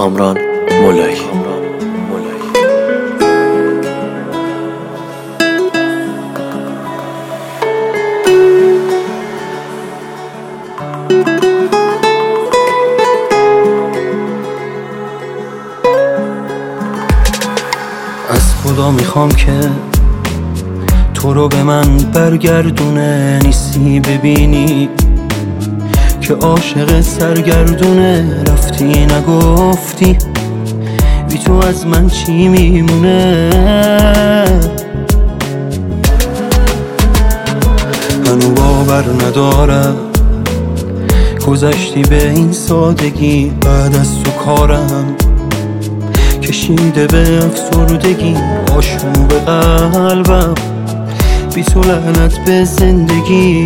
کامران مولایی. از خدا میخوام که تو رو به من برگردونه، نیستی ببینی که عاشق سرگردونه. رفتی نگفتی بی تو از من چی میمونه. منو باور ندارم گذشتی به این سادگی، بعد از تو کارم کشیده به افسردگی. آشوب قلبم بی تو، لعنت به زندگی.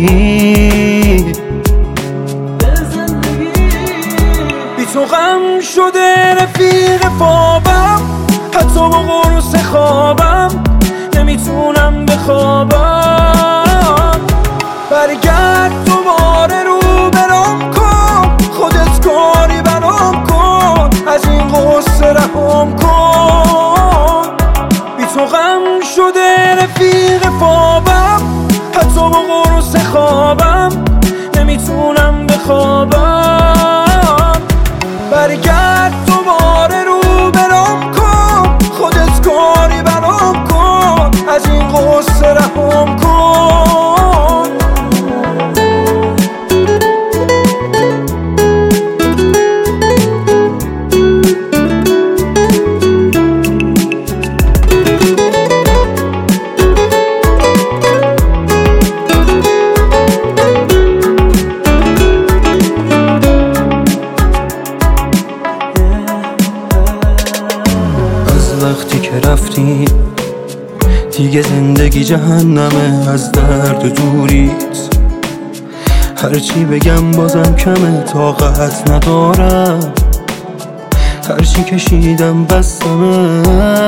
بی تو غم شده رفیق خوابم، حتی با قرص خوابم نمیتونم بخوابم. برگرد دوباره رو برام کن، خودت کاری برام کن، از این غصه رهام کن. بی تو غم شده رفیق خوابم، حتی با قرص خوابم نمیتونم بخوابم. برگرد دوباره رو برام کن، خودت کاری برام کن، از این غصه رهام کن. وقتی که رفتی دیگه زندگی جهنمه، از درد دوریت هرچی بگم بازم کمه. طاقت ندارم هرچی کشیدم بستمه.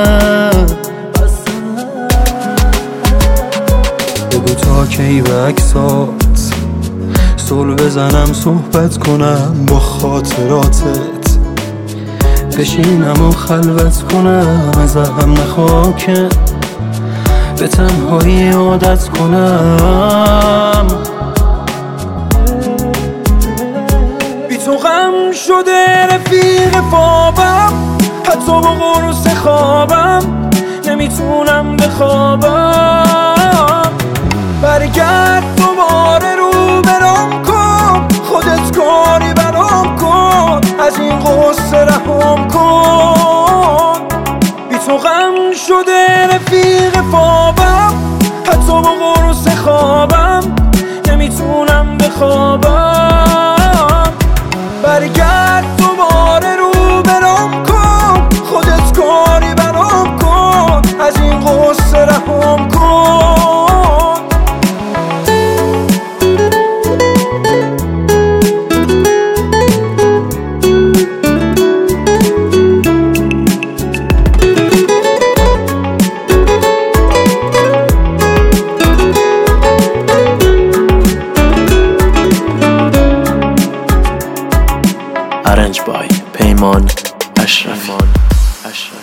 بگو تا کی به عکسات صلح بزنم، صحبت کنم با خاطراتت، بشینم و خلوت کنم، ازم نخوا که به تنهایی عادت کنم. بی تو غم شده رفیق خوابم، حتی با قرص خوابم نمیتونم بخوابم. برگرد دوباره رو برام کن، خودت کاری برام کن، از این غصه رهام کن. بی تو غم شده رفیق خوابم، حتی با قرص خوابم نمیتونم بخوابم. برگرد دوباره رو برام کن، خودت کاری برام کن، از این غصه رهام کن. Arranged by پیمان اشرفی.